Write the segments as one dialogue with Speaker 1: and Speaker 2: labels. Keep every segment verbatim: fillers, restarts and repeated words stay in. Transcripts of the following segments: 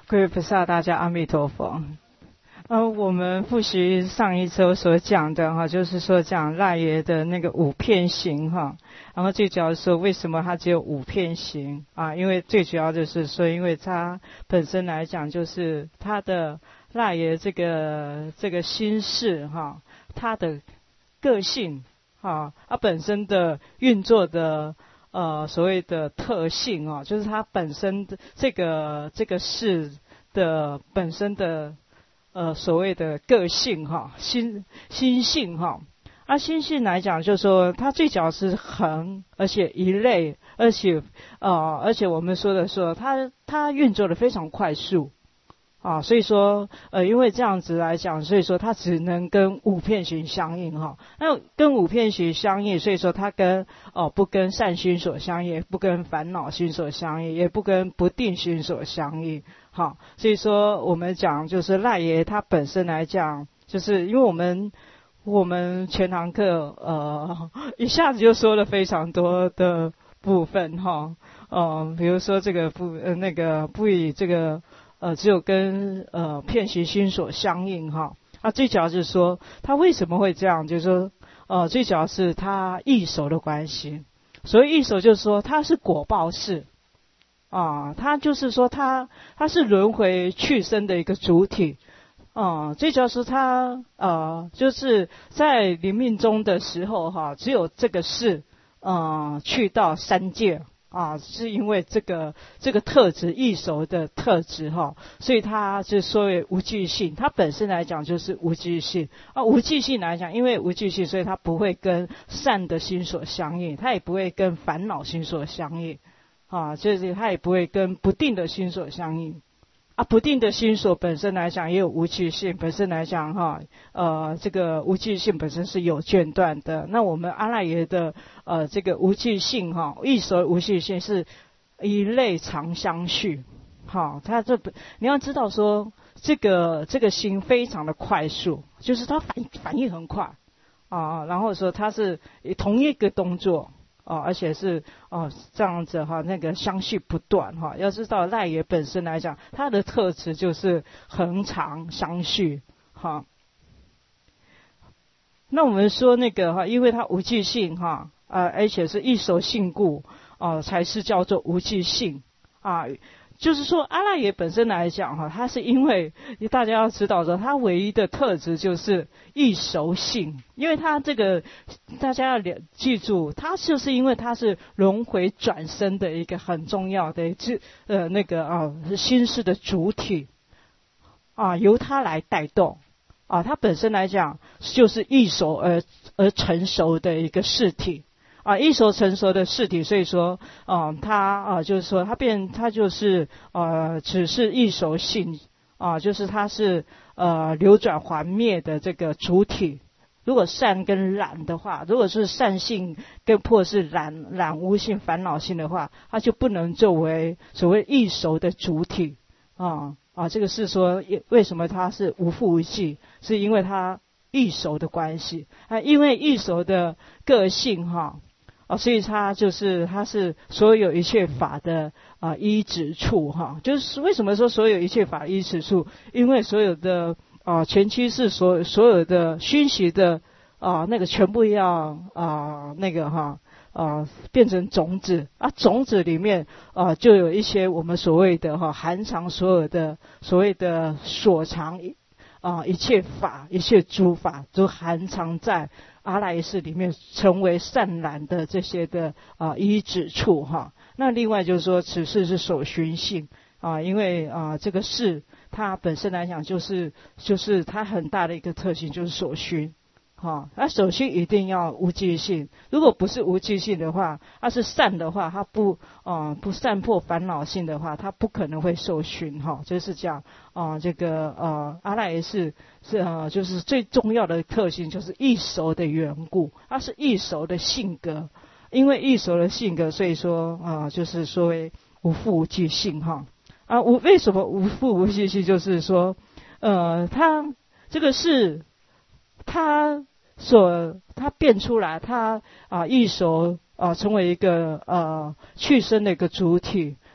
Speaker 1: 各位菩萨，大家阿弥陀佛。呃，我们复习上一周所讲的哈，就是说讲赖耶的那个五片行哈，然后最主要是说为什么它只有五片行啊？因为最主要就是说，因为它本身来讲，就是它的赖耶这个这个心事哈，它的个性哈，它本身的运作的。呃，所谓的特性啊，就是它本身的这个这个事的本身的呃所谓的个性哈，心心性哈。啊，心性来讲，就是说它最主要是恒，而且一类，而且呃，而且我们说的说它它运作的非常快速。啊，所以说，呃，因为这样子来讲，所以说它只能跟五片行相应哈。那跟五片行相应，所以说它跟哦、呃、不跟善心所相应，不跟烦恼心所相应，也不跟不定心所相应。好，所以说我们讲就是赖耶它本身来讲，就是因为我们我们全堂课呃一下子就说了非常多的部分哈，呃，比如说这个不呃那个不以这个。呃，只有跟呃片行心所相应哈。啊，最主要是说他为什么会这样，就是说呃，最主要是他异熟的关系。所谓异熟，就是说他是果报式啊，他就是说他他是轮回去生的一个主体啊。最主要是他呃，就是在临命终的时候哈，只有这个事呃去到三界。啊，是因为这个这个特质异熟的特质哈，所以它就所谓无记性，它本身来讲就是无记性啊。无记性来讲，因为无记性，所以它不会跟善的心所相应，它也不会跟烦恼心所相应啊，就是它也不会跟不定的心所相应啊。不定的心所本身来讲也有无记性，本身来讲哈，呃，这个无记性本身是有间断的。那我们阿赖耶的呃这个无记性哈，异熟无记性是一类常相续。好，它这你要知道说，这个这个心非常的快速，就是它反反应很快啊，然后说它是同一个动作。哦，而且是哦这样子哈，那个相续不断哈。要知道赖耶本身来讲，它的特质就是恒常相续哈。那我们说那个哈，因为它无记性哈，啊、呃，而且是异熟性故，哦、呃，才是叫做无记性啊。就是说阿赖耶本身来讲哈，它是因为大家要知道说，它唯一的特质就是异熟性，因为它这个大家要了记住，它就是因为它是轮回转生的一个很重要的这呃那个啊心事的主体啊，由它来带动啊，它本身来讲就是异熟而而成熟的一个事体。啊，异熟成熟的事体，所以说，啊，它啊，就是说，它变，它就是呃，只是异熟性啊，就是它是呃流转还灭的这个主体。如果善跟染的话，如果是善性跟破是染染污性、烦恼性的话，它就不能作为所谓异熟的主体啊啊，这个是说为什么它是无复无记，是因为它异熟的关系啊，因为异熟的个性哈。啊，所以它就是它是所有一切法的啊依止处哈，就是为什么说所有一切法依止处？因为所有的啊前期是所所有的熏习的啊那个全部要啊那个哈啊变成种子啊，种子里面啊就有一些我们所谓的哈含藏所有的所谓的所藏啊一切法一切诸法都含藏在阿赖耶识里面，成为善染的这些的啊依止处哈。那另外就是说，此事是所寻性啊，因为啊这个事它本身来讲就是就是它很大的一个特性就是所寻。哈，那首先一定要无记性，如果不是无记性的话，它是善的话，它不呃不散破烦恼性的话，它不可能会受熏哈。就是讲啊、呃，这个呃阿赖耶识是呃就是最重要的特性就是异熟的缘故，它是异熟的性格，因为异熟的性格，所以说啊、呃、就是所谓无复无记性哈啊无为什么无复无记性？就是说呃它这个是。他所他变出来，他啊异熟啊成为一个呃去生的一个主体。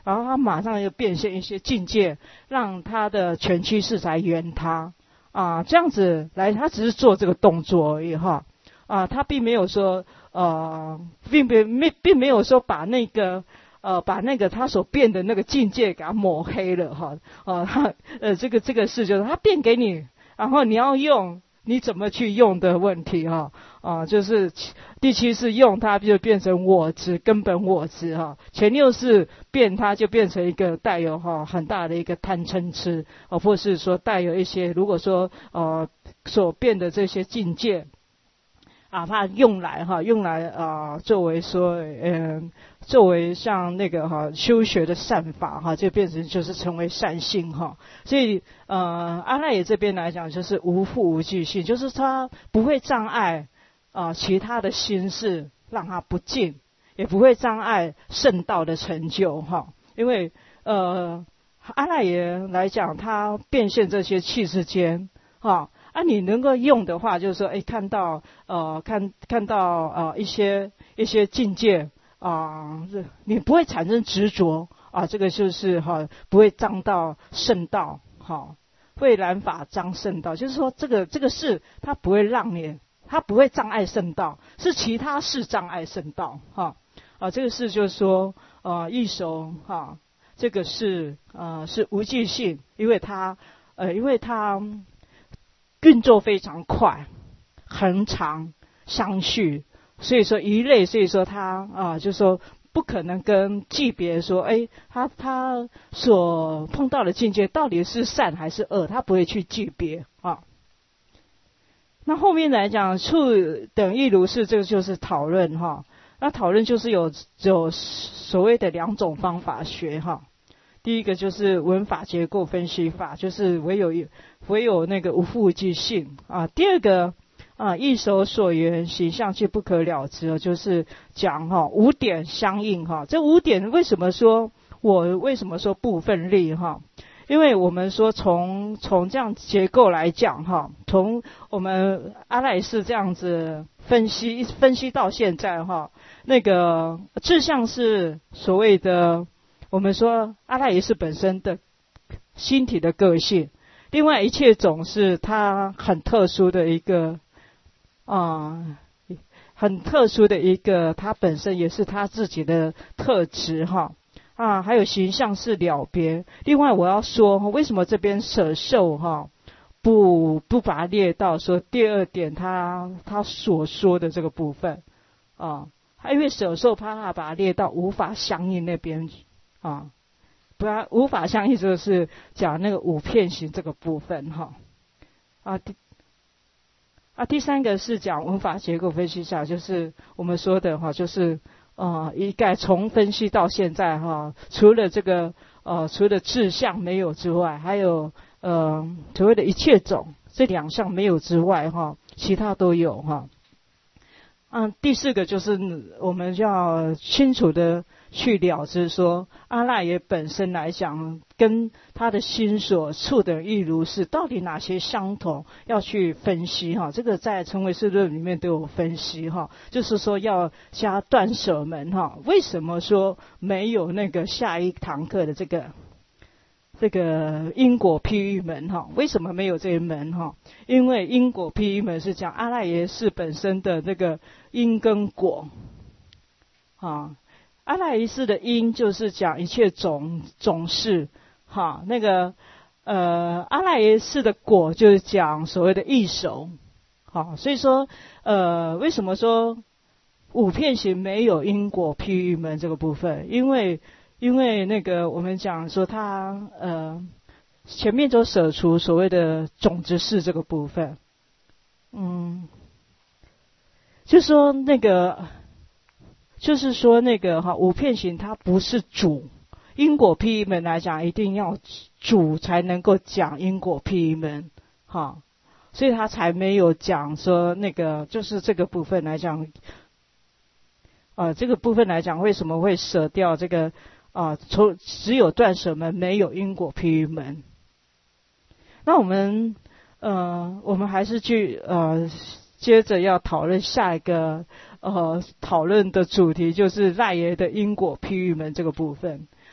Speaker 1: 然后他马上又变现一些境界，让他的全趋势才圆他啊，这样子来，他只是做这个动作而已哈啊，他并没有说呃，并没并没有说把那个呃把那个他所变的那个境界给他抹黑了哈啊，他呃这个这个事就是他变给你，然后你要用。你怎么去用的问题哈啊，就是第七是用它就变成我执，根本我执哈。前六是变它就变成一个带有哈很大的一个贪嗔痴啊，或是说带有一些如果说呃所变的这些境界啊，它用来哈用来啊作为说嗯作为像那个哈修学的善法哈，就变成就是成为善性哈。所以呃阿赖耶这边来讲就是无覆无记性，就是他不会障碍啊、呃、其他的心事让他不进，也不会障碍圣道的成就哈。因为呃阿赖耶来讲，他变现这些气世间哈。啊，你能够用的话，就是说，哎，看到呃，看看到呃一些一些境界啊、呃，你不会产生执着啊，这个就是哈，不会障到圣道哈，会染法障圣道，就是说这个这个事它不会让你，它不会障碍圣道，是其他事障碍圣道哈啊，这个事就是说呃易熟哈，这个是呃是无记性，因为它呃因为它。运作非常快，恒长相续，所以说一类，所以说他啊，就说不可能跟记别说，哎，他他所碰到的境界到底是善还是恶，他不会去记别啊。那后面来讲，处等亦如是，这个就是讨论哈。那讨论就是有有所谓的两种方法学哈。第一个就是文法结构分析法，就是唯有唯有那个无覆无记性啊。第二个啊，意手所缘形象却不可了知，就是讲哈五点相应哈。这五点为什么说我为什么说不分立哈？因为我们说从从这样结构来讲哈，从我们阿赖耶这样子分析分析到现在哈，那个志向是所谓的。我们说阿赖耶识本身的心体的个性，另外一切种是它很特殊的一个啊、呃，很特殊的一个，它本身也是它自己的特质哈啊，还有形象是了别。另外我要说，为什么这边舍受哈不不把它列到说第二点他他所说的这个部分啊，因为舍受怕他把它列到无法相应那边。啊，不然无法相应就是讲那个五片形这个部分哈。啊第啊第三个是讲文法结构分析下，就是我们说的哈，就是呃一概从分析到现在哈，除了这个呃除了志向没有之外，还有呃所谓的一切种这两项没有之外哈，其他都有哈。嗯，第四个就是我们要清楚的去了知说，阿赖耶本身来讲，跟他的心所处的亦如是，到底哪些相同，要去分析哈。这个在成唯识论里面都有分析哈，就是说要加断舍门哈。为什么说没有那个下一堂课的这个？这个因果譬喻门哈，为什么没有这一门哈？因为因果譬喻门是讲阿赖耶识本身的这个因跟果，啊，阿赖耶识的因就是讲一切种种事，哈，那个呃阿赖耶识的果就是讲所谓的异熟，好，所以说呃为什么说五片行没有因果譬喻门这个部分？因为因为那个我们讲说他呃前面就舍除所谓的种子事这个部分，嗯，就说那个就是说那个哈五片行它不是主，因果譬喻门来讲一定要主才能够讲因果譬喻门哈，所以他才没有讲说那个就是这个部分来讲，呃这个部分来讲为什么会舍掉这个？啊，除只有断舍门，没有因果譬喻门。那我们呃，我们还是去呃，接着要讨论下一个呃讨论的主题，就是赖耶的因果譬喻门这个部分。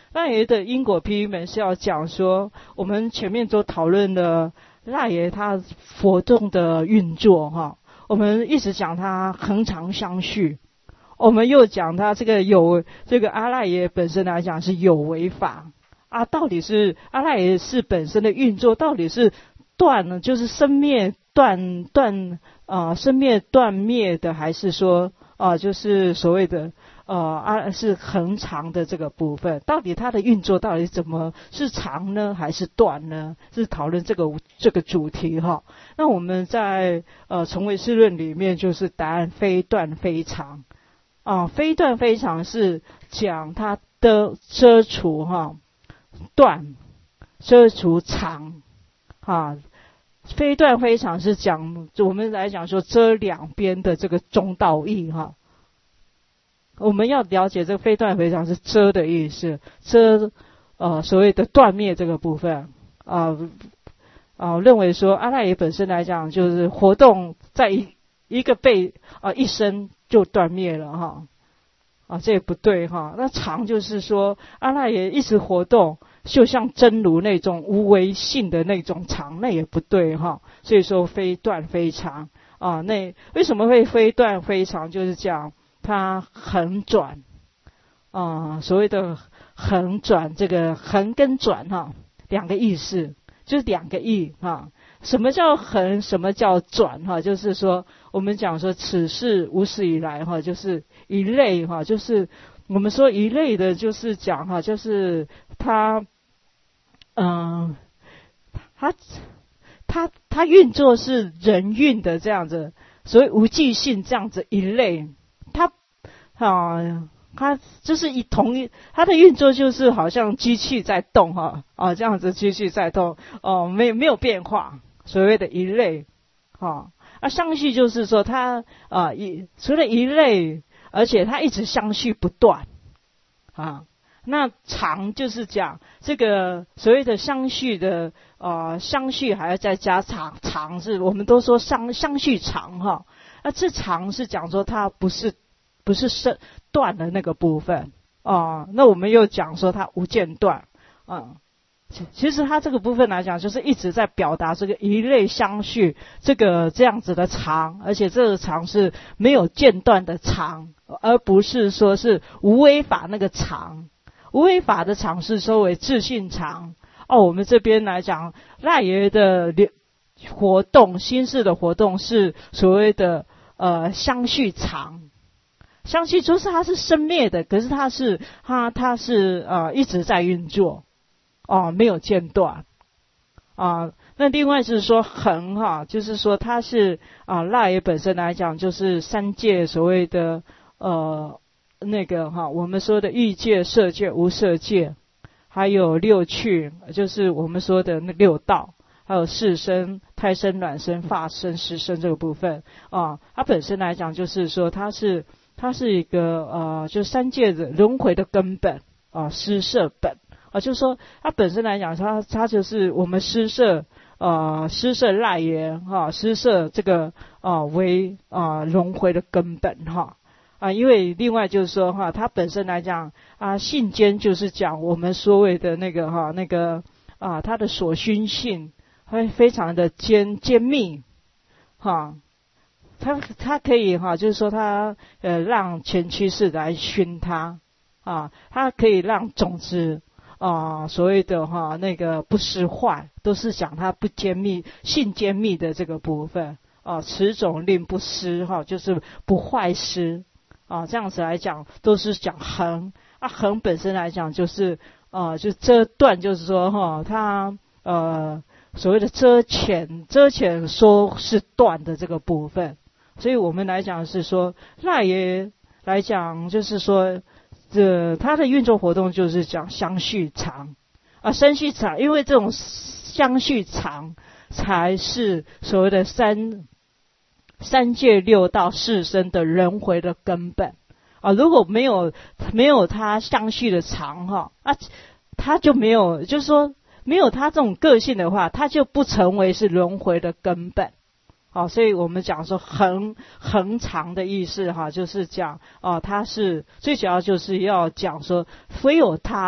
Speaker 1: 赖耶的因果譬喻门是要讲说，我们前面都讨论了赖耶他活动的运作哈，我们一直讲他恒常相续，我们又讲他这个有这个阿赖耶本身来讲是有为法啊，到底是阿赖耶是本身的运作，到底是断呢，就是生灭断断啊、呃，生灭断灭的，还是说啊、呃，就是所谓的呃啊是恒常的这个部分，到底它的运作到底怎么是长呢，还是断呢？是讨论这个这个主题哈。那我们在呃从唯识论里面就是答案非断非常啊，非断非常是讲它的遮除哈，断遮除长啊。非断非常是讲，我们来讲说遮两边的这个中道义哈。我们要了解这个非断非常是遮的意思，遮呃所谓的断灭这个部分啊啊、呃，认为说阿赖耶本身来讲就是活动在一一个被啊、呃、一生就断灭了哈啊，这也不对哈。那常就是说阿赖耶一直活动。就像真如那种无为性的那种常，那也不对哈。所以说非断非常啊，那为什么会非断非常？就是讲它横转啊，所谓的横转，这个横跟转哈，两个意思，就是两个意哈。什么叫横？什么叫转哈？就是说我们讲说此事无始以来哈，就是一类哈，就是我们说一类的，就是讲哈，就是它。嗯，它它它运作是人运的这样子，所以无记性这样子一类，它啊它就是以同一它的运作就是好像机器在动哈啊这样子机器在动哦、呃、没有没有变化，所谓的一类哈啊相续就是说它啊一除了一类，而且它一直相续不断啊。那常就是讲这个所谓的相续的呃相续还要再加长长，是我们都说相相续长哈。那这长是讲说它不是不是是断的那个部分啊、呃。那我们又讲说它无间断啊、呃。其实它这个部分来讲，就是一直在表达这个一类相续这个这样子的长，而且这个长是没有间断的长，而不是说是无为法那个长。无为法的常是收为自性常哦，我们这边来讲赖耶的活动，心事的活动是所谓的呃相续常，相续就是它是生灭的，可是它是它它是呃一直在运作哦，没有间断啊。那另外是说恒哈，就是说它是啊赖耶本身来讲就是三界所谓的呃。那个哈，我们说的欲界、色界、无色界，还有六趣，就是我们说的那六道，还有四生、胎生、卵生、发生、湿生这个部分啊，它本身来讲就是说它是它是一个呃，就三界的轮回的根本啊，施设本啊，就是说它本身来讲，它它就是我们施设呃施设赖耶哈，施设这个啊为啊轮回的根本哈。啊，因为另外就是说哈，它本身来讲啊，性间就是讲我们所谓的那个哈，那个啊，它的所熏性会非常的坚坚密，哈，它它可以哈，就是说它呃让前驱式来熏它啊，它可以让种子啊所谓的哈那个不失坏，都是讲它不坚密性坚密的这个部分啊，此种令不失哈，就是不坏失。啊，这样子来讲都是讲恒啊，恒本身来讲就是呃，就遮断，就是说哈，它呃所谓的遮遣，遮遣说是断的这个部分，所以我们来讲是说赖耶来讲就是说这它的运作活动就是讲相续常啊，相续常，因为这种相续常才是所谓的三。三界六道四生的轮回的根本啊，如果没有没有它相续的常哈啊，它就没有，就是说没有它这种个性的话，它就不成为是轮回的根本。好、啊，所以我们讲说恒恒常的意思哈、啊，就是讲啊，它是最主要就是要讲说，非有它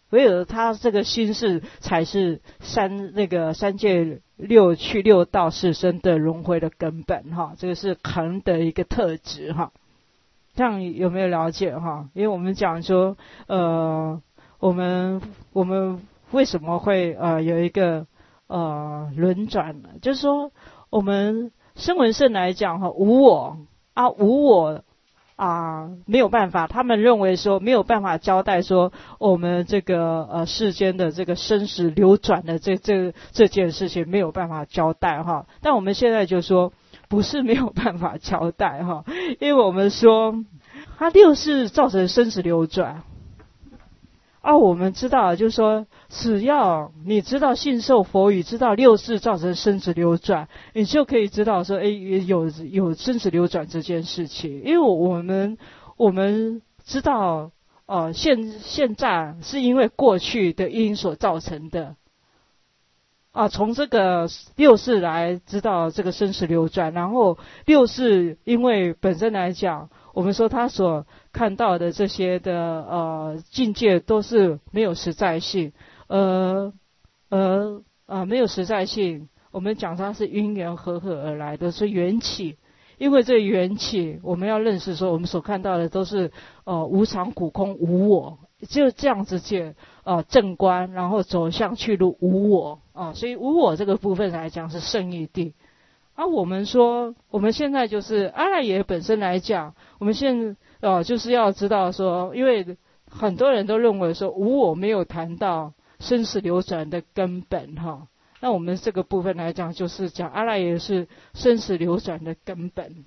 Speaker 1: 唯有他这个心是才是三那个三界六趣六道四生的轮回的根本哈，这个是恒的一个特质哈。这样有没有了解哈？因为我们讲说，呃，我们我们为什么会呃有一个呃轮转呢？就是说，我们声闻圣来讲哈，无我啊，无我。啊，没有办法，他们认为说没有办法交代说我们这个呃世间的这个生死流转的这这这件事情没有办法交代哈。但我们现在就说不是没有办法交代哈，因为我们说它六世造成生死流转。啊，我们知道就是说，只要你知道信受佛语，知道六世造成生死流转，你就可以知道说，哎，有有生死流转这件事情。因为我们我们知道，呃，现现在是因为过去的因所造成的。啊，从这个六世来知道这个生死流转，然后六世因为本身来讲，我们说他所看到的这些的呃境界都是没有实在性，呃呃啊没有实在性，我们讲它是因缘和合而来的，是缘起。因为这缘起，我们要认识说，我们所看到的都是呃无常苦空无我，就这样子解呃正观，然后走向去路无我啊、呃，所以无我这个部分来讲是圣义谛。啊，我们说我们现在就是阿赖耶本身来讲，我们现呃就是要知道说，因为很多人都认为说无我没有谈到生死流转的根本哈。那我们这个部分来讲，就是讲阿赖耶是生死流转的根本。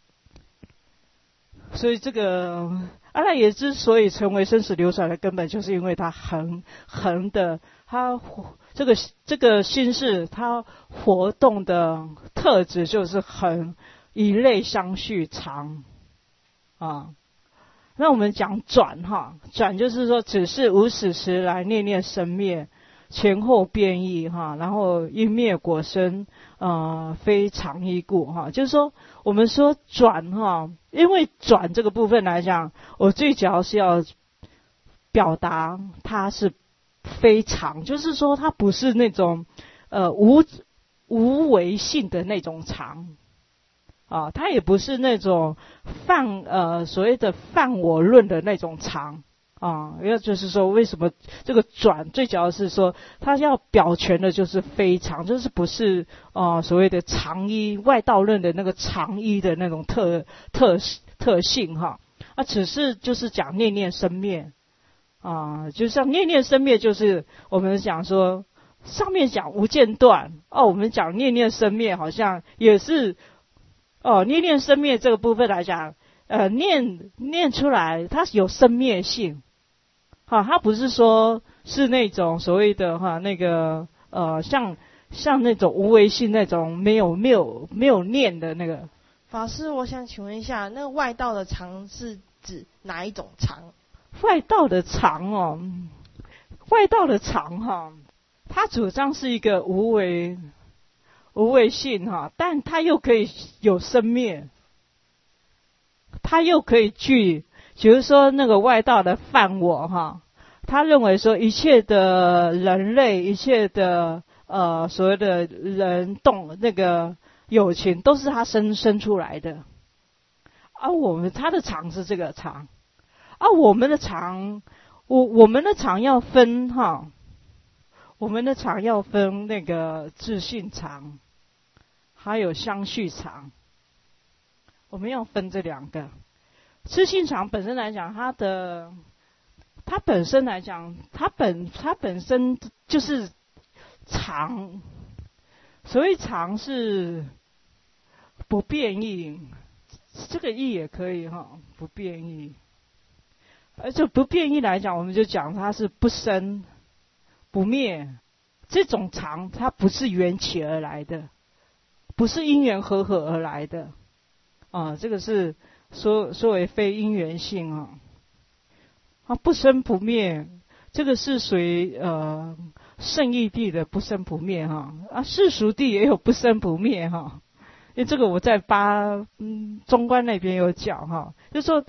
Speaker 1: 所以这个阿赖耶之所以成为生死流转的根本，就是因为它恒恒的，它这个这个心事它活动的特质就是恒，以类相续常啊。那我们讲转哈，转就是说只是无始时来念念生灭。前后变异哈，然后因灭果生，呃，非常依故哈。就是说，我们说转哈，因为转这个部分来讲，我最主要是要表达它是非常，就是说它不是那种呃无无为性的那种常啊，它也不是那种泛呃所谓的泛我论的那种常。啊，要就是说，为什么这个转最主要是说，它要表全的就是非常，就是不是啊、呃、所谓的常一外道论的那个常一的那种特特特性哈，啊，只是就是讲念念生灭啊，就像念念生灭，就是我们讲说上面讲无间断哦，我们讲念念生灭，好像也是哦，念念生灭这个部分来讲，呃，念念出来它有生灭性。好，它不是说是那种所谓的哈那个呃像像那种无为性那种没有没有没有念的那个。
Speaker 2: 法师，我想请问一下，那个外道的常是指哪一种常？
Speaker 1: 外道的常哦，外道的常哈，他主张是一个无为无为性哈，但他又可以有生灭，他又可以具。比如说那个外道的犯我哈，他认为说一切的人类，一切的呃所谓的人动那个有情都是他生生出来的，而、啊、我们他的常是这个常，而、啊、我们的常，我我们的常要分哈，我们的常要分那个自性常，还有相续常，我们要分这两个。自性常本身来讲，它的它本身来讲，它本它本身就是常。所谓常是不变异，这个异也可以哈，不变异。而且不变异来讲，我们就讲它是不生不灭。这种常它不是缘起而来的，不是因缘和合而来的啊，这个是。说说为非因缘性啊，啊不生不灭，这个是属于呃圣义谛的不生不灭哈啊，世俗谛也有不生不灭哈，因为这个我在八嗯中观那边有讲哈，就说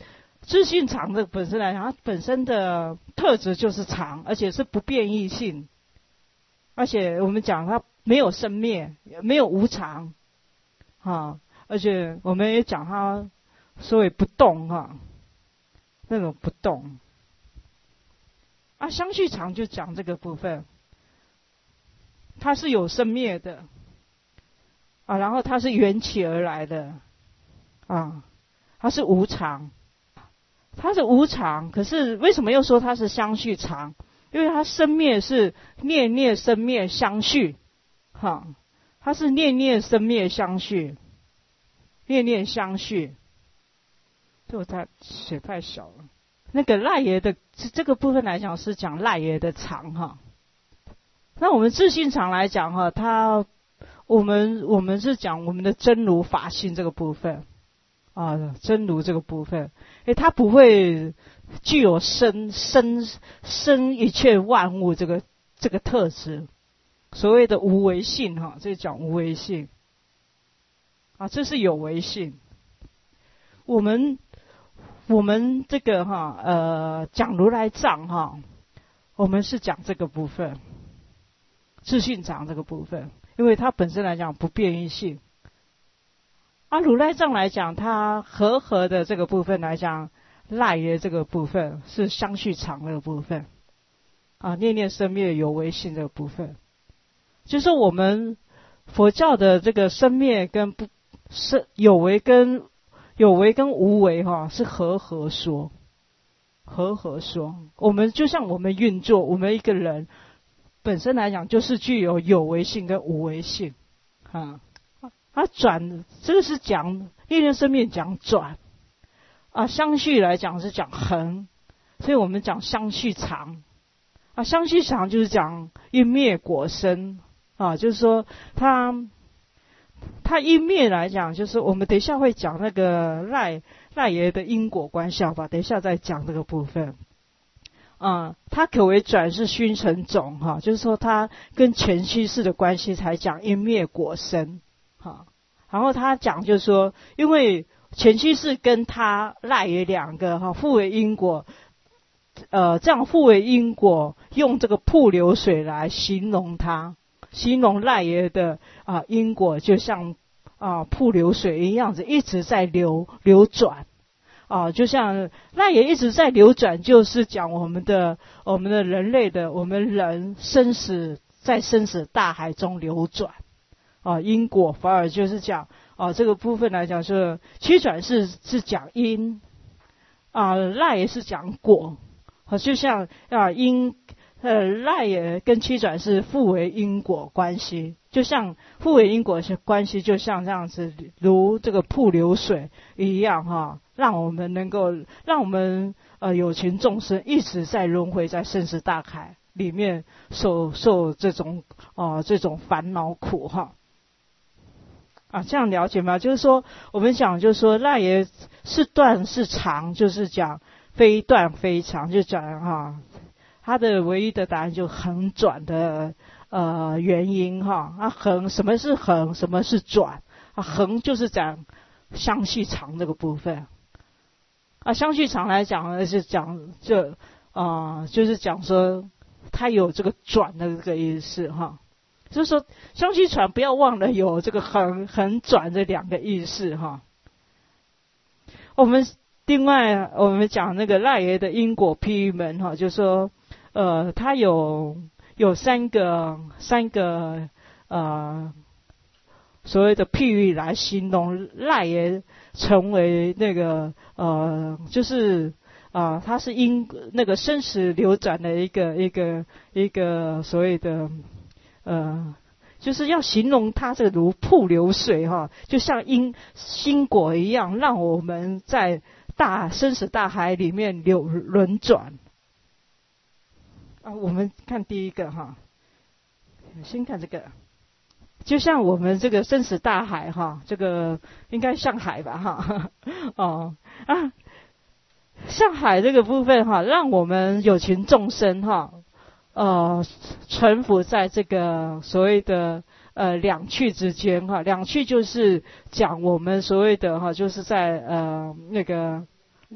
Speaker 1: 自性常的本身来讲，它本身的特质就是常，而且是不变异性，而且我们讲它没有生灭，没有无常，啊，而且我们也讲它所谓不动哈，那种不动。啊，相续常就讲这个部分，它是有生灭的，啊，然后它是缘起而来的，啊，它是无常。它是无常，可是为什么又说它是相续常？因为它生灭是念念生灭相续，哈，它是念念生灭相续，念念相续。这我太写太小了。那个赖耶的这个部分来讲是讲赖耶的常哈。那我们自性常来讲哈，它我们我们是讲我们的真如法性这个部分。啊，真如这个部分，诶，它不会具有生生生一切万物这个这个特质，所谓的无为性哈，这讲无为性，啊，这是有为性。我们我们这个哈呃讲如来藏哈，我们是讲这个部分，自性常这个部分，因为它本身来讲不变异性。啊，如来藏来讲，它和合的这个部分来讲，赖耶这个部分是相续常的部分，啊，念念生灭有为性这个部分，就是我们佛教的这个生灭跟不生有为跟有为跟无为哈、啊、是和合说，和合说。我们就像我们运作，我们一个人本身来讲，就是具有有为性跟无为性，啊。它转，这个是讲念念生灭讲转，啊，相续来讲是讲恒，所以我们讲相续常，啊，相续常就是讲因灭果生，啊，就是说它它因灭来讲，就是我们等一下会讲那个赖赖耶的因果关系吧，等一下再讲这个部分，啊，它可为转是熏成种哈、啊，就是说它跟前期世的关系才讲因灭果生。好，然后他讲就是说，因为前期是跟他赖耶两个哈互为因果，呃，这样互为因果，用这个瀑流水来形容它，形容赖耶的啊、呃、因果，就像啊、呃、瀑流水一样子，一直在流流转啊、呃，就像赖耶一直在流转，就是讲我们的我们的人类的我们人生死在生死大海中流转。啊，因果反而就是讲啊，这个部分来讲是七转是是讲因，啊赖也是讲果，啊就像啊因呃赖也跟七转是互为因果关系，就像互为因果的关系，就像这样子，如这个瀑流水一样哈、啊，让我们能够让我们呃有情众生一直在轮回在生死大海里面受受这种啊这种烦恼苦哈。啊，这样了解吗？就是说，我们讲就是说，赖耶是断是长，就是讲非断非长，就讲哈、啊，它的唯一的答案就恒转的呃原因哈。啊，恒什么是恒，什么是转？啊，恒就是讲相续长这个部分。啊，相续长来讲呢，是讲就啊、呃，就是讲说它有这个转的这个意思哈。就是说，相续传不要忘了有这个横横转这两个意思哈。我们另外我们讲那个赖耶的因果譬喻门哈，就是说，呃，它有有三个三个呃所谓的譬喻来形容赖耶成为那个呃，就是啊、呃，它是因那个生死流转的一个一个一个所谓的。呃，就是要形容它这个如瀑流水哈，就像因因果一样，让我们在大生死大海里面流轮转。啊，我们看第一个哈，先看这个，就像我们这个生死大海哈，这个应该像海吧哈，哦啊，像海这个部分哈，让我们有情众生哈。呃，沉浮在这个所谓的呃两趣之间哈，两趣就是讲我们所谓的哈，就是在呃那个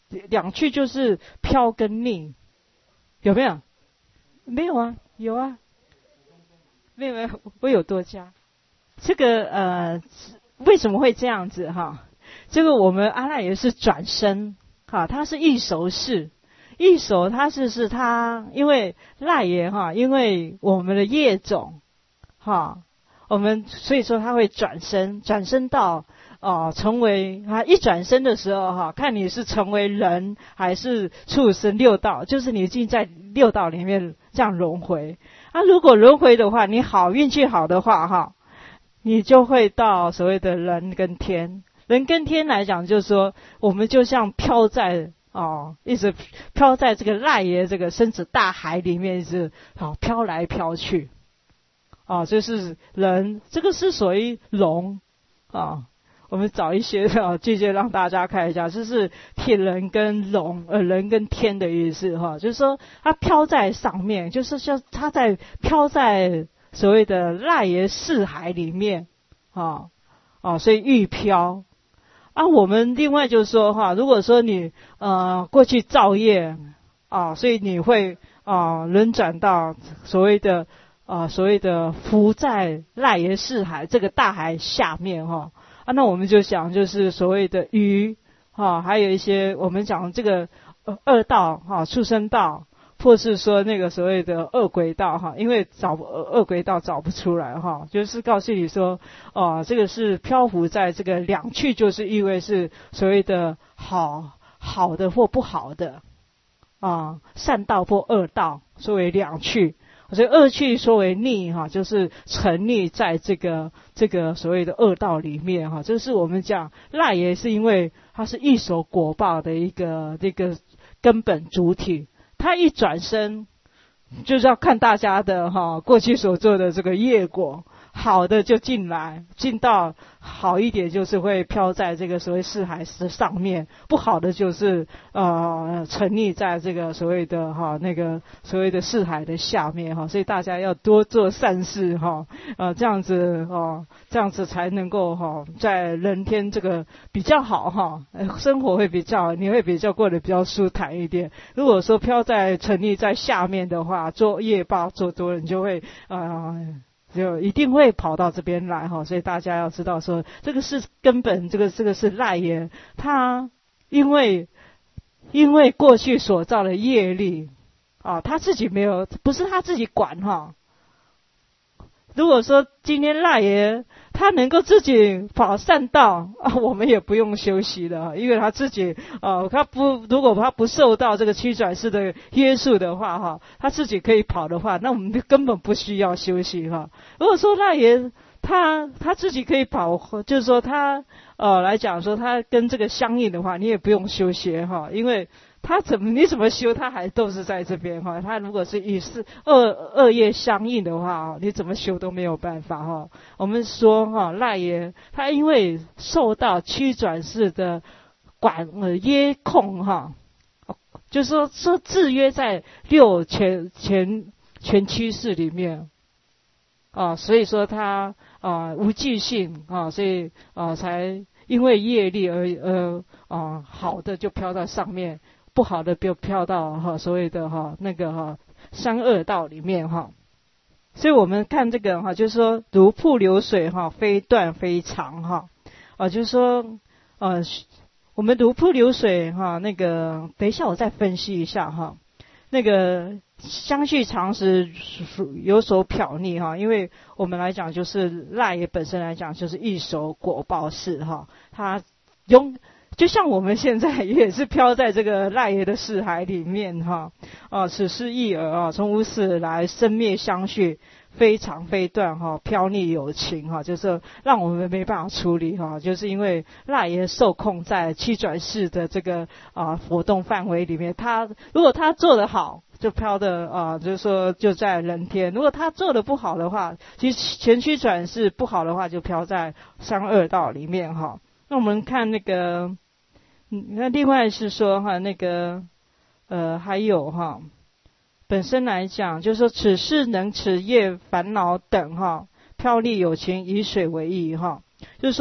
Speaker 1: 两去就是飘跟逆，有没有？没有啊，有啊，没有没有，我有多加。这个呃，为什么会这样子哈？这个我们阿赖耶是转身哈，它是异熟式，异熟它是是它，因为赖耶哈，因为我们的业种哈，我们所以说它会转身，转身到哦，成为啊一转身的时候哈，看你是成为人还是畜生六道，就是你已经在六道里面这样轮回。啊，如果轮回的话，你好运气好的话哈，你就会到所谓的人跟天。人跟天来讲，就是说我们就像飘在哦，一直飘在这个赖耶这个生死大海里面，一直好飘来飘去。哦，这是人，这个是属于龙啊。我们找一些啊，借鉴让大家看一下，这是天人跟龙，呃，人跟天的意思哈，就是说它飘在上面，就是像它在飘在所谓的赖耶四海里面啊啊，所以欲飘啊。我们另外就是说哈，如果说你呃过去造业啊，所以你会啊轮转到所谓的啊所谓的浮在赖耶四海这个大海下面哈。啊，那我们就讲就是所谓的鱼，哈、啊，还有一些我们讲这个呃恶道哈、啊，畜生道，或是说那个所谓的恶鬼道哈、啊，因为找恶鬼道找不出来哈、啊，就是告诉你说，哦、啊，这个是漂浮在这个两趣，就是意味是所谓的好好的或不好的啊，善道或恶道，作为两趣。所以恶趣说为逆哈，就是沉溺在这个这个所谓的恶道里面哈。这是我们讲赖耶是因为它是一手果报的一个这个根本主体，它一转身就是要看大家的哈过去所做的这个业果，好的就进来，进到好一点就是会飘在这个所谓四海的上面，不好的就是呃沉溺在这个所谓的哈那个所谓的四海的下面哈，所以大家要多做善事哈，呃这样子哦，这样子才能够哈在人天这个比较好哈，生活会比较你会比较过得比较舒坦一点。如果说飘在沉溺在下面的话，做业报做多了，你就会呃。就一定会跑到这边来哈，所以大家要知道说，这个是根本，这个这个是赖耶，他因为因为过去所造的业力啊，他自己没有，不是他自己管哈。如果说今天赖耶他能够自己跑善道啊，我们也不用休息的，因为他自己啊，他不如果他不受到这个七转世的约束的话哈，他自己可以跑的话，那我们根本不需要休息哈。如果说赖耶他他自己可以跑，就是说他呃来讲说他跟这个相应的话，你也不用休息哈，因为他怎么你怎么修，他还都是在这边哈。他如果是与是恶恶业相应的话，你怎么修都没有办法哈。我们说哈，赖耶他因为受到七转世的管呃约控哈，就是说说制约在六前前前七世里面啊，所以说他啊无记性啊，所以啊才因为业力而呃啊好的就飘到上面。不好的就飘到哈所谓的哈那个哈三恶道里面哈，所以我们看这个哈，就是说如瀑流水哈，非断非长哈啊，就是说呃我们如瀑流水哈，那个等一下我再分析一下哈，那个相续常时有所缥睨哈，因为我们来讲就是赖耶本身来讲就是一手果报式哈，它用。就像我们现在也是飘在这个赖耶的四海里面哈，啊，此事一耳啊，从无始来生灭相续，非常非断哈，飘溺有情哈，就是让我们没办法处理哈，就是因为赖耶受控在七转世的这个啊活动范围里面，他如果他做得好，就飘的啊，就是说就在人天；如果他做得不好的话，其实前七转世不好的话，就飘在三恶道里面哈。那我们看那个。那另外是说哈，那个呃还有哈，本身来讲就是说，此事能持业烦恼等哈，飘溺有情以水为意哈，就是说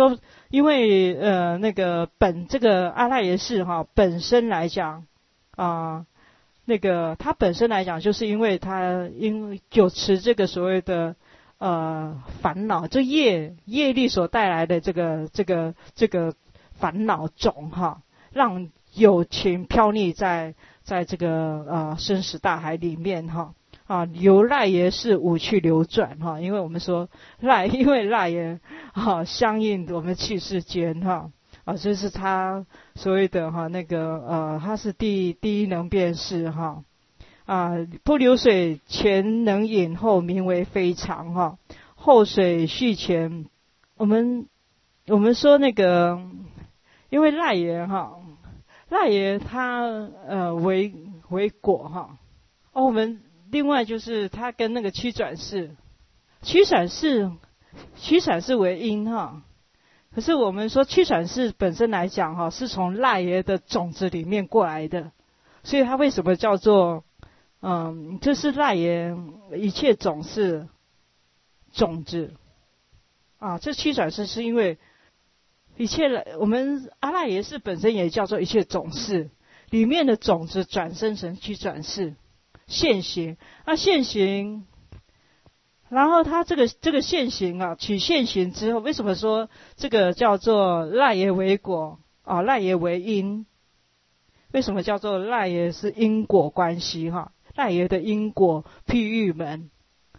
Speaker 1: 因为呃那个本这个阿赖耶识哈本身来讲啊、呃，那个它本身来讲，就是因为它因为有持这个所谓的呃烦恼，这业业力所带来的这个这个这个烦恼种哈，让有情飘溺在在这个呃生死大海里面哈。啊，由赖耶识五趣流转哈，因为我们说赖，因为赖耶哈相应我们气世间哈啊，这是他所谓的哈那个呃，他是第第一能辨识哈啊，不流水前能饮，后名为非常哈，后水续前，我们我们说那个，因为赖耶哈赖耶他呃为为果哈，哦我们。另外就是它跟那个趋转世，趋转世，趋转世为因哈。可是我们说趋转世本身来讲哈，是从赖耶的种子里面过来的，所以它为什么叫做嗯，就是赖耶一切种是种子啊？这趋转世是因为一切我们阿赖耶识本身也叫做一切种事，里面的种子转生成趋转世。现行，那现行，然后它这个这个现行啊，取现行之后，为什么说这个叫做赖耶为果啊，赖耶为因？为什么叫做赖耶是因果关系哈？赖耶的因果譬喻门，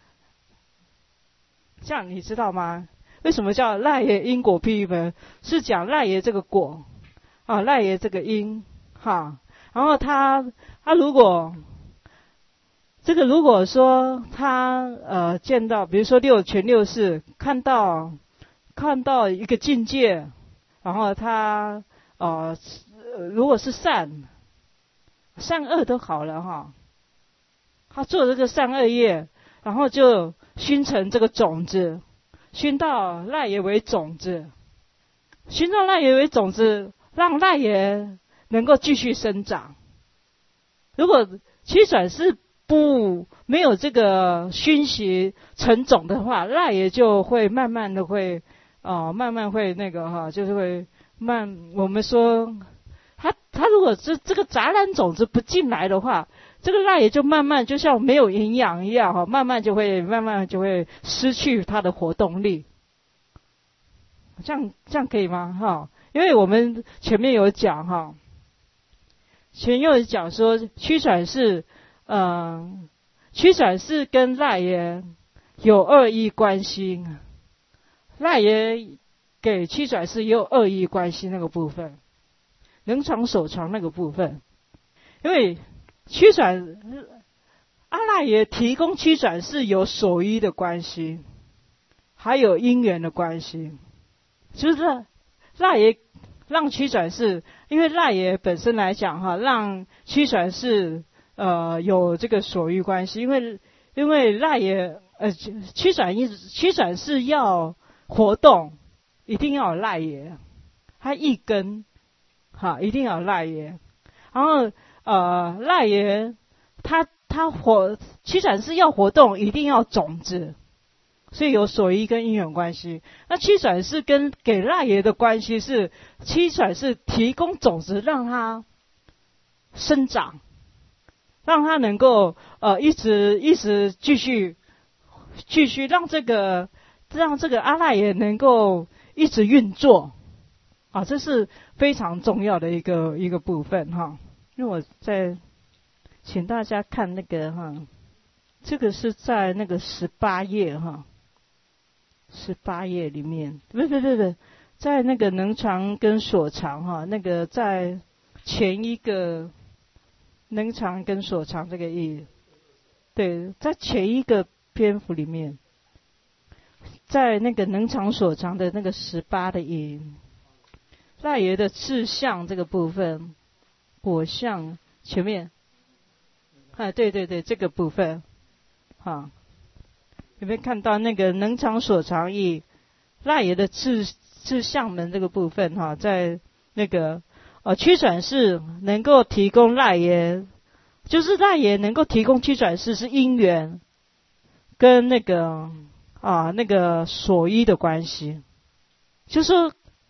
Speaker 1: 这样你知道吗？为什么叫赖耶因果譬喻门？是讲赖耶这个果啊，赖耶这个因哈，然后他他如果这个如果说他呃见到，比如说六全六识，看到看到一个境界，然后他呃如果是善善恶都好了哈，他做这个善恶业，然后就熏成这个种子，熏到赖耶为种子，熏到赖耶为种子，让赖耶能够继续生长。如果趋转世不没有这个熏习成种的话，赖耶就会慢慢的会哦，慢慢会那个哈，就是会慢。我们说，他他如果这这个杂染种子不进来的话，这个赖耶就慢慢就像没有营养一样哈，慢慢就会慢慢就会失去它的活动力。这样这样可以吗？哈，因为我们前面有讲哈，前面有讲说趋转世。嗯，趋转世跟赖耶有二义关系，赖耶给趋转世也有二义关系那个部分，能藏所藏那个部分，因为趋转阿赖耶提供趋转世有所依的关系，还有因缘的关系，就是赖耶让趋转世，因为赖耶本身来讲哈，让趋转世。呃，有这个所欲关系，因为因为赖耶呃趋转一趋转是要活动，一定要有赖耶，它一根哈，一定要有赖耶。然后呃赖耶它它活趋转是要活动，一定要种子，所以有所依跟因缘关系。那趋转是跟给赖耶的关系是趋转是提供种子让它生长。让他能够呃一直一直继续继续让这个让这个阿赖耶能够一直运作啊，这是非常重要的一个一个部分哈。因为我在请大家看那个哈，这个是在那个十八页哈，十八页里面，不不不不，在那个能藏跟所藏哈，那个在前一个。能藏跟所藏这个意，对，在前一个篇幅里面，在那个能藏所藏的那个十八的意，赖耶的志向这个部分，果相前面，啊，对对对，这个部分，好，有没有看到那个能藏所藏意，赖耶的志志向门这个部分哈，在那个。呃，趋转世能够提供赖耶，就是赖耶能够提供趋转世是因缘跟那个啊那个所依的关系，就是说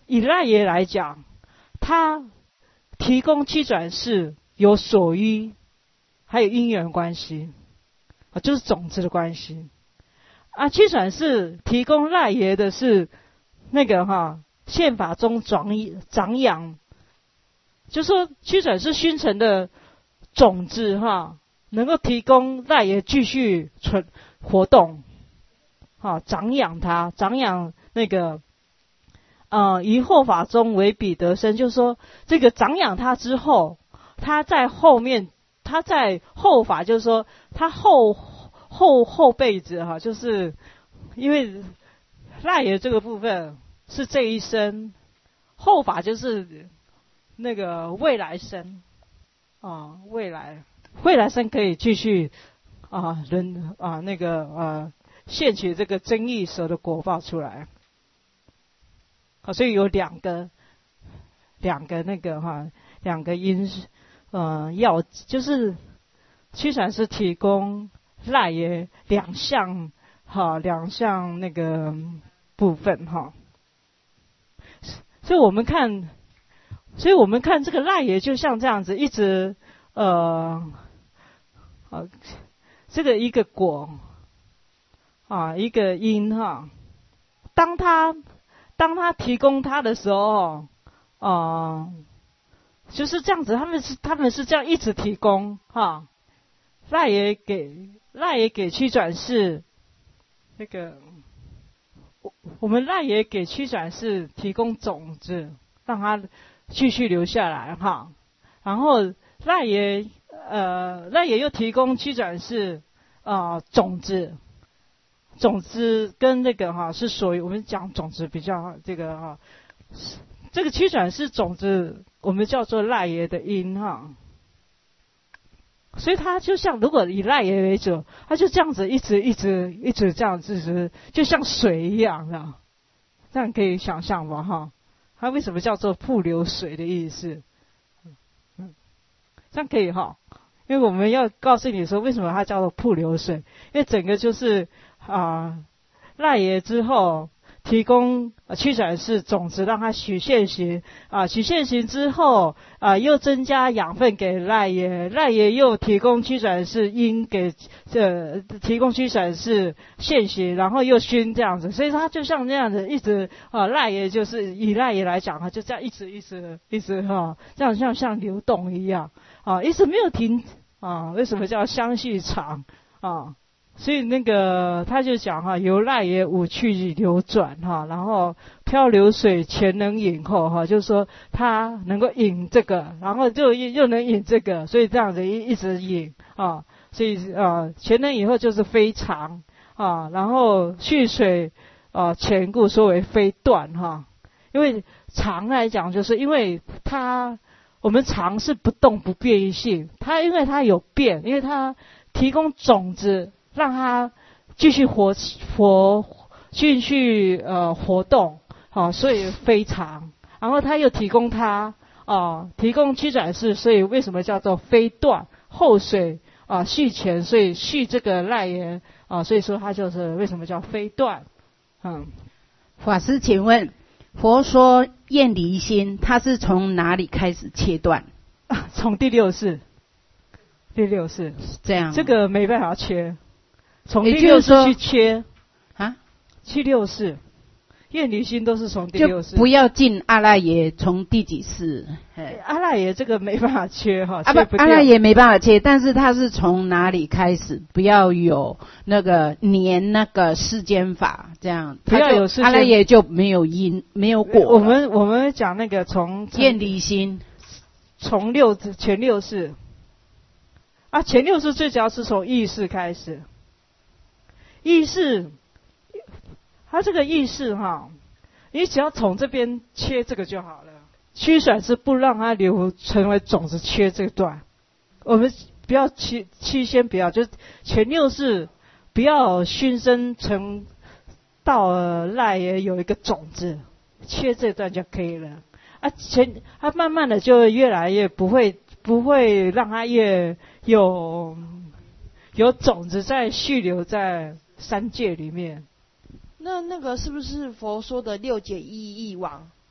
Speaker 1: 以赖耶来讲，他提供七转世有所依，还有因缘关系，啊，就是种子的关系。啊，七转世提供赖耶的是那个哈宪法中长长养，就说七转世熏成的种子哈，能够提供赖耶继续存活动，哈，长养它，长养那个。呃，以后法中为彼得生，就是说这个长养他之后，他在后面，他在后法，就是说他后后后辈子哈，就是因为赖耶这个部分是这一生，后法就是那个未来生啊，未来未来生可以继续啊人啊那个呃现取这个争议蛇的果报出来。好，所以有两个，两个那个哈，两个因，呃，要就是七转世提供赖耶两项，哈，两项那个部分哈。所以我们看，所以我们看这个赖耶就像这样子，一直呃，啊，这个一个果，啊，一个因哈，当他。当他提供他的时候，啊、呃，就是这样子，他们是他们是这样一直提供哈，赖耶给赖耶给七转世，那个我我们赖耶给七转世提供种子，让他继续留下来哈，然后赖耶呃赖耶又提供七转世啊、呃、种子。种子跟那个哈是属于我们讲种子比较这个哈，这个七转世种子我们叫做赖耶的因哈，所以它就像如果以赖耶为主，它就这样子一直一直一直这样子，就像水一样的，这样可以想象吧哈？它为什么叫做瀑流水的意思？嗯，这样可以哈？因为我们要告诉你说为什么它叫做瀑流水，因为整个就是。啊，赖耶之后提供七转世种子，让它许现行啊，许现行之后啊，又增加养分给赖耶，赖耶又提供七转世因给这提供七转世现行，然后又熏这样子，所以它就像这样子一直啊，赖耶就是以赖耶来讲，它就这样一直一直一直哈、啊，这样像像流动一样啊，一直没有停啊，为什么叫相续长啊？所以那个他就讲哈，由赖耶五趣流转哈，然后漂流水前能引后哈，就是说他能够引这个，然后就又能引这个，所以这样子一一直引啊，所以啊前能引后就是非常啊，然后蓄水啊前故说为非断哈，因为常来讲就是因为它我们常是不动不变性，它因为它有变，因为它提供种子。让它继续活活继续呃活动，好、哦，所以非常。然后他又提供它啊、呃，提供七转世，所以为什么叫做非断后水啊、呃、续前，所以续这个赖耶啊、呃，所以说它就是为什么叫非断。嗯，
Speaker 3: 法师，请问佛说厌离心，它是从哪里开始切断？
Speaker 1: 啊、从第六世，第六世
Speaker 3: 这样，
Speaker 1: 这个没办法切。从第六世去切
Speaker 3: 啊，
Speaker 1: 七六世，厌离心都是从第六世，
Speaker 3: 就不要进阿赖耶，从第几世？
Speaker 1: 阿赖耶这个没办法切哈，
Speaker 3: 阿阿赖耶没办法切，但是它是从哪里开始？不要有那个年那个世间法，这样
Speaker 1: 不要有世间，
Speaker 3: 阿赖耶就没有因没有果。
Speaker 1: 我们我们讲那个从
Speaker 3: 厌离心，
Speaker 1: 从六前六世啊，前六世最主要是从意识开始。意识，它这个意识哈，你只要从这边切这个就好了。驱转是不让它留成为种子，切这段。我们不要切，切先不要，就是前六世不要熏生成到赖也有一个种子，切这段就可以了。啊，前它慢慢的就越来越不会不会让它越有有种子在续留在三界里面。
Speaker 2: 那那个是不是佛说的六解一义王？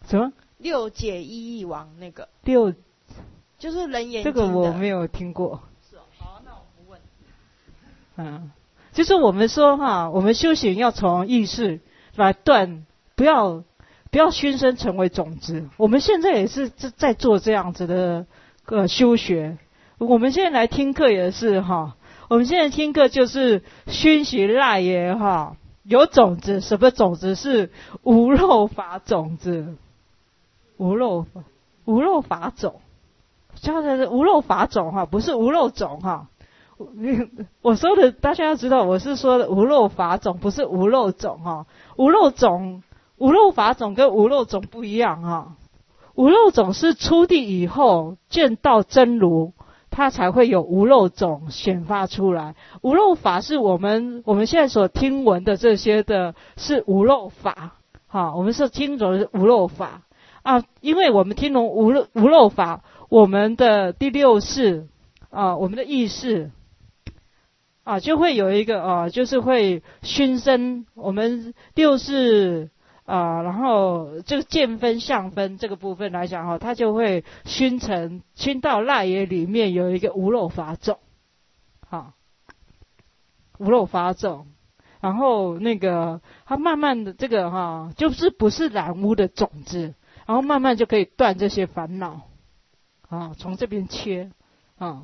Speaker 1: 什么？
Speaker 2: 六解一义王那个
Speaker 1: 六，
Speaker 2: 就是人眼睛的。
Speaker 1: 这个我没有听过。
Speaker 2: 是哦，好，那我不问。
Speaker 1: 嗯，就是我们说哈，我们修行要从意识来断，不要不要熏生成为种子。我们现在也是在做这样子的呃修学。我们现在来听课也是哈，我们现在听课就是熏习赖耶哈，有种子，什么种子？是无漏法种子，无漏无漏法种，叫的无漏法种哈，不是无漏种哈。我说的大家要知道，我是说的无漏法种，不是无漏种哈。无漏种、无漏法种跟无漏种不一样哈。无漏种是出地以后见到真如，它才会有无漏种显发出来。无漏法是我们我们现在所听闻的这些的，是无漏法哈。我们是听懂的是无漏法啊，因为我们听懂无漏无漏法，我们的第六识啊，我们的意识。啊，就会有一个啊，就是会熏生我们六识啊，然后这个见分相分这个部分来讲哈、啊，它就会熏成熏到赖耶里面有一个无漏法种，啊，无漏法种，然后那个它慢慢的这个哈、啊，就是不是染污的种子，然后慢慢就可以断这些烦恼，啊，从这边切，啊。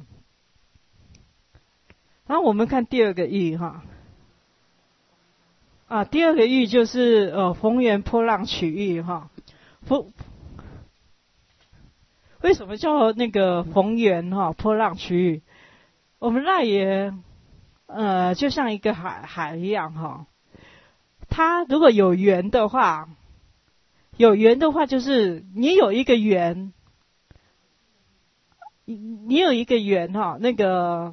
Speaker 1: 然后我们看第二个义哈，啊，第二个义就是呃逢源波浪取义哈，逢为什么叫那个逢源哈波浪取义？我们赖耶呃就像一个海海一样哈，它如果有缘的话，有缘的话就是你有一个缘，你你有一个缘哈，那个。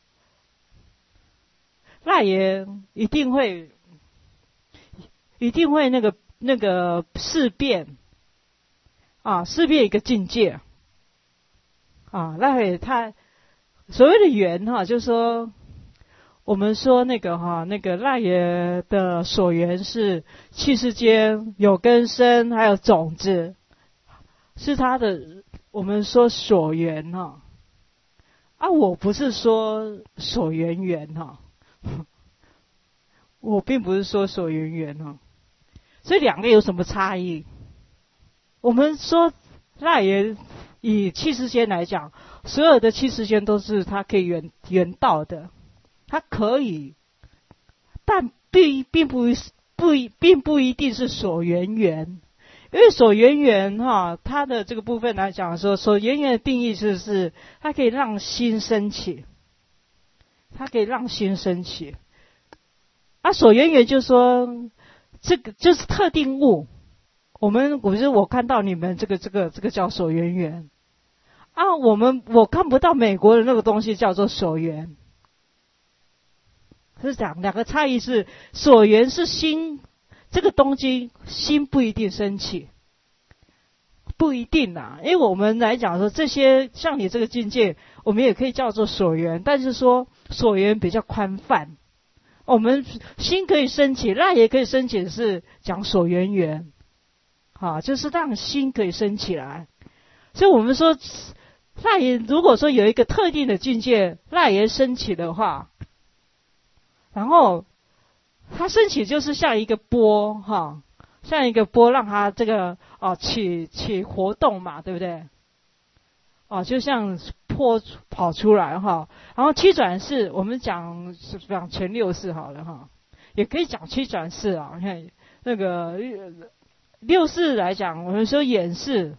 Speaker 1: 赖耶一定会，一定会那个那个事变，啊，事变一个境界，啊，赖耶他所谓的缘哈，就是说，我们说那个哈，那个赖耶的所缘是气世间有根生，还有种子，是他的，我们说所缘哈，啊，我不是说所缘缘哈。我并不是说所缘缘哈，所以两个有什么差异？我们说赖耶以气世间来讲，所有的气世间都是它可以圆圆道的，它可以，但并并不不并不一定是所缘缘，因为所缘缘哈，它的这个部分来讲说，所缘缘的定义是是它可以让心升起。它可以让心升起，啊，所缘缘就是说，这个就是特定物。我们，我是我看到你们这个这个这个叫所缘缘，啊，我们我看不到美国的那个东西叫做所缘，是讲两个差异是，所缘是心，这个东西心不一定升起，不一定啊，因为我们来讲说这些像你这个境界，我们也可以叫做所缘，但是说。所缘比较宽泛，我们心可以升起，赖也可以升起，是讲所缘缘，啊，就是让心可以升起来。所以我们说，赖也如果说有一个特定的境界，赖也升起的话，然后它升起就是像一个波哈，像一个波，让它这个哦起起活动嘛，对不对？哦，就像波跑出来哈，然后七转世，我们讲是讲前六世好了哈，也可以讲七转世啊。你看那个六世来讲，我们说眼视，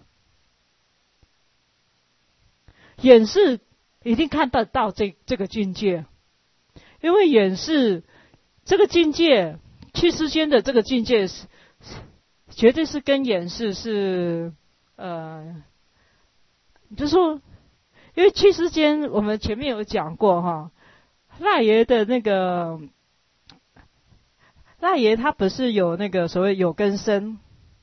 Speaker 1: 眼视一定看得到这这个境界，因为眼视这个境界，七世间的这个境界是绝对是跟眼视是呃。就是说，因为七世间我们前面有讲过哈，赖耶的那个赖耶他不是有那个所谓有根生，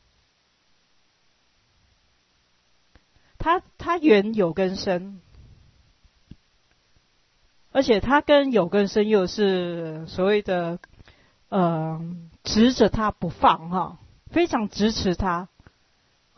Speaker 1: 他他原有根生，而且他跟有根生又是所谓的呃执着他不放哈，非常支持他。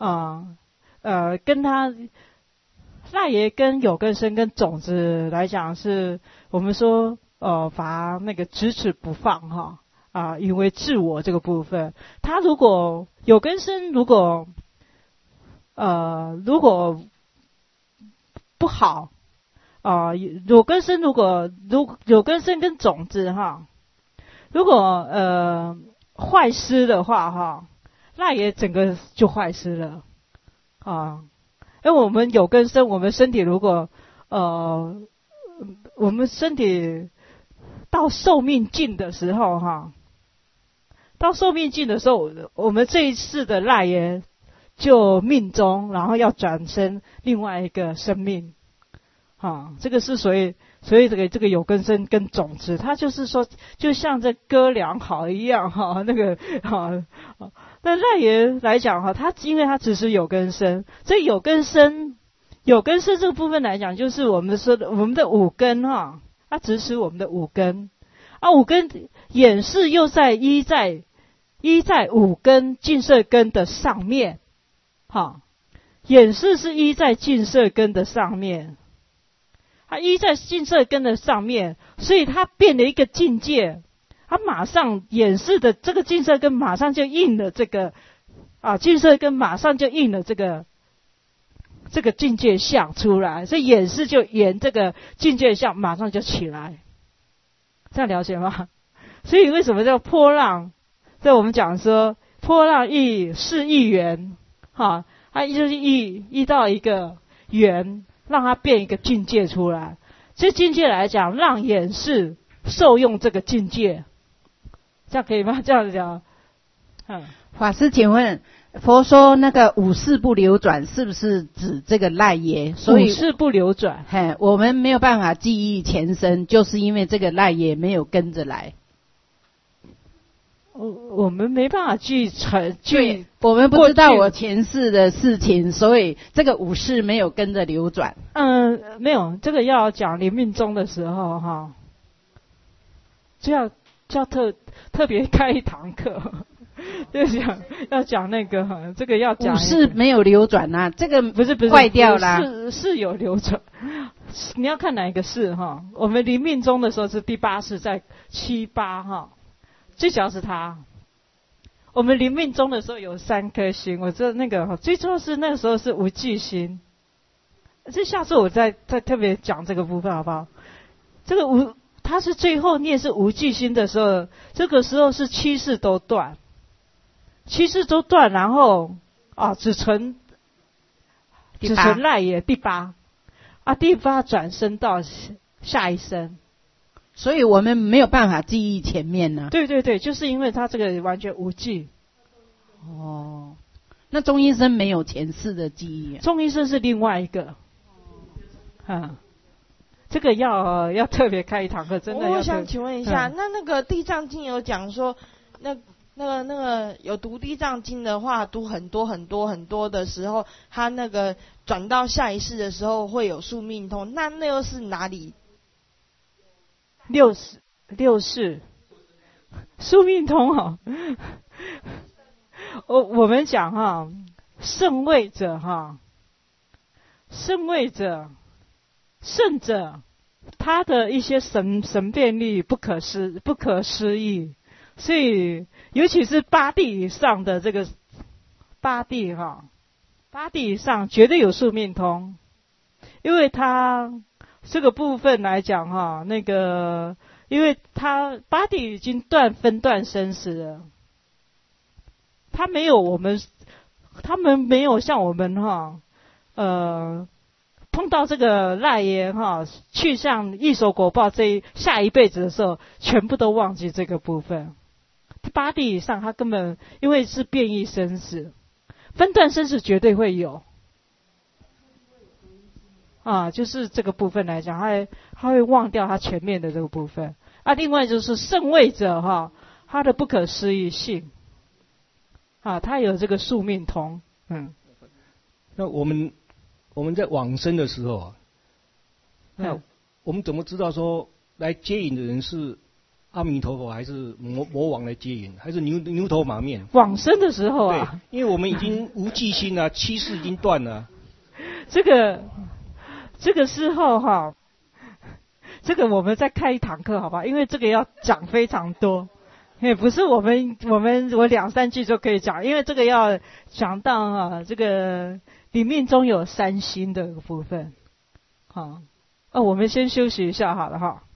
Speaker 1: 啊呃跟他赖耶跟有根生跟种子来讲，是我们说呃罚那个执持不放哈啊，因为自我这个部分，他如果有根生如果呃如果不好啊、呃，有根生如果如有根生跟种子哈，如果呃坏失的话哈，那也整个就坏失了啊。因为我们有根生，我们身体如果呃我们身体到寿命尽的时候哈，到寿命尽的时候，我们这一世的赖耶就命中，然后要转生另外一个生命。啊，这个是所以，所以这个这个有根生跟种子，它就是说，就像这割粮好一样哈，那个哈，那赖耶来讲哈，它因为它只是有根生，所以有根生，有根生这个部分来讲，就是我们说的我们的五根哈，它指使我们的五根，啊，五根眼识又在依在依在五根净色根的上面，哈，眼识是依在净色根的上面。它依在净色根的上面，所以它变了一个境界，它马上眼识的这个净色根马上就应了这个啊，净色根马上就应了这个这个境界相出来，所以眼识就沿这个境界相马上就起来，这样了解吗？所以为什么叫波浪？在我们讲说波浪一是一缘，哈，它就是一一到一个缘。让它变一个境界出来，这境界来讲，让眼识受用这个境界，这样可以吗？这样子讲，嗯，
Speaker 3: 法师，请问佛说那个五识不流转，是不是指这个赖耶？所以
Speaker 1: 五识不流转，
Speaker 3: 嘿，我们没有办法记忆前生，就是因为这个赖耶没有跟着来。
Speaker 1: 我我们没办法去成去，
Speaker 3: 我们不知道我前世的事情，所以这个五识没有跟着流转。
Speaker 1: 嗯，没有，这个要讲临命终的时候哈，就要就要特特别开一堂课，就讲要讲那个哈，这个要讲
Speaker 3: 五识没有流转啊，这个
Speaker 1: 不是不是
Speaker 3: 坏掉啦，
Speaker 1: 是是有流转。你要看哪一个是哈？我们临命终的时候是第八世，在七八哈。最主要是他，我们临命终的时候有三颗心，我知道那个最重要是那个时候是无记心。这下次我再再特别讲这个部分好不好？这个无，他是最后念是无记心的时候，这个时候是七世都断，七世都断，然后啊只存只存赖耶第八啊第八转生到下一生。
Speaker 3: 所以我们没有办法记忆前面呢、啊。
Speaker 1: 对对对，就是因为他这个完全无记。
Speaker 3: 哦，那中医生没有前世的记忆、啊。
Speaker 1: 中医生是另外一个。啊，这个要要特别开一堂课，真的要。
Speaker 2: 我想请问一下，
Speaker 1: 嗯、
Speaker 2: 那那个《地藏经》有讲说，那那个那个有读《地藏经》的话，读很多很多很多的时候，他那个转到下一世的时候会有宿命通，那那又是哪里？
Speaker 1: 六世六世宿命通哈、哦，我我们讲哈、哦，圣位者哈、哦，圣位者圣者，他的一些神神变力不可思不可思议，所以尤其是八地以上的这个八地哈、哦，八地以上绝对有宿命通，因为他。这个部分来讲哈，那个，因为他八地已经断分断生死了，他没有我们，他们没有像我们哈，呃，碰到这个赖耶哈，去向异熟果报这一下一辈子的时候，全部都忘记这个部分。八地以上，他根本因为是变异生死，分断生死绝对会有。啊，就是这个部分来讲，他会他会忘掉他前面的这个部分。啊，另外就是圣位者哈，他的不可思议性，啊，他有这个宿命通，嗯。
Speaker 4: 那我们我们在往生的时候啊，那我们怎么知道说来接引的人是阿弥陀佛还是魔魔王来接引，还是牛牛头马面？
Speaker 1: 往生的时候啊，
Speaker 4: 对，因为我们已经无记心了，七世已经断了。
Speaker 1: 这个这个时候哈，这个我们再开一堂课好吧？因为这个要讲非常多，也不是我们我们我两三句就可以讲，因为这个要讲到啊，这个里面中有三心的部分。好，哦，我们先休息一下好了哈。